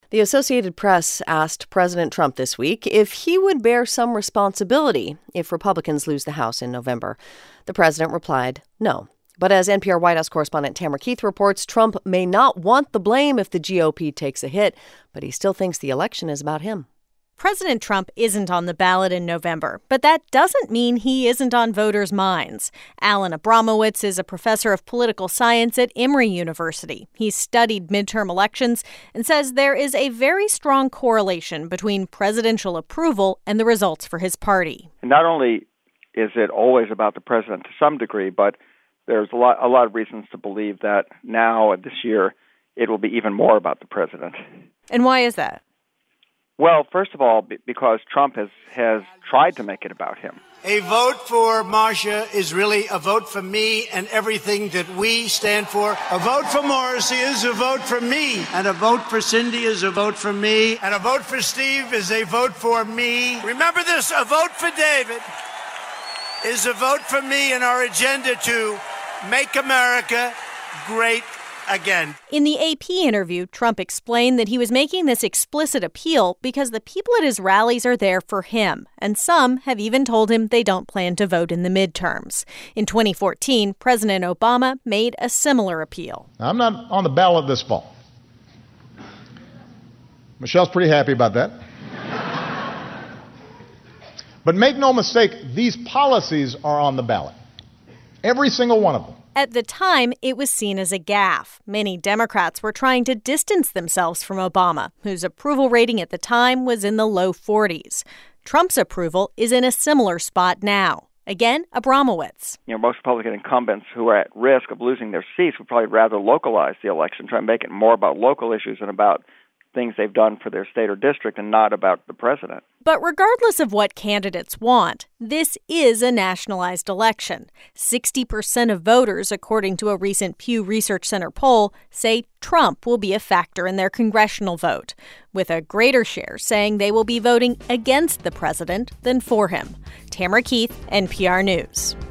The Associated Press asked President Trump this week if he would bear some responsibility if Republicans lose the House in November. The president replied, no. But as NPR White House correspondent Tamara Keith reports, Trump may not want the blame if the GOP takes a hit, but he still thinks the election is about him. President Trump isn't on the ballot in November, but that doesn't mean he isn't on voters' minds. Alan Abramowitz is a professor of political science at Emory University. He's studied midterm elections and says there is a very strong correlation between presidential approval and the results for his party. Not only is it always about the president to some degree, but there's a lot of reasons to believe that now, this year, it will be even more about the president. And why is that? Well, first of all, because Trump has tried to make it about him. A vote for Marcia is really a vote for me and everything that we stand for. A vote for Morrissey is a vote for me. And a vote for Cindy is a vote for me. And a vote for Steve is a vote for me. Remember this, a vote for David is a vote for me and our agenda to make America great again. In the AP interview, Trump explained that he was making this explicit appeal because the people at his rallies are there for him, and some have even told him they don't plan to vote in the midterms. In 2014, President Obama made a similar appeal. I'm not on the ballot this fall. Michelle's pretty happy about that. But make no mistake, these policies are on the ballot. Every single one of them. At the time, it was seen as a gaffe. Many Democrats were trying to distance themselves from Obama, whose approval rating at the time was in the low 40s. Trump's approval is in a similar spot now. Again, Abramowitz. Most Republican incumbents who are at risk of losing their seats would probably rather localize the election, try and make it more about local issues and about things they've done for their state or district and not about the president. But regardless of what candidates want, this is a nationalized election. 60% of voters, according to a recent Pew Research Center poll, say Trump will be a factor in their congressional vote, with a greater share saying they will be voting against the president than for him. Tamara Keith, NPR News.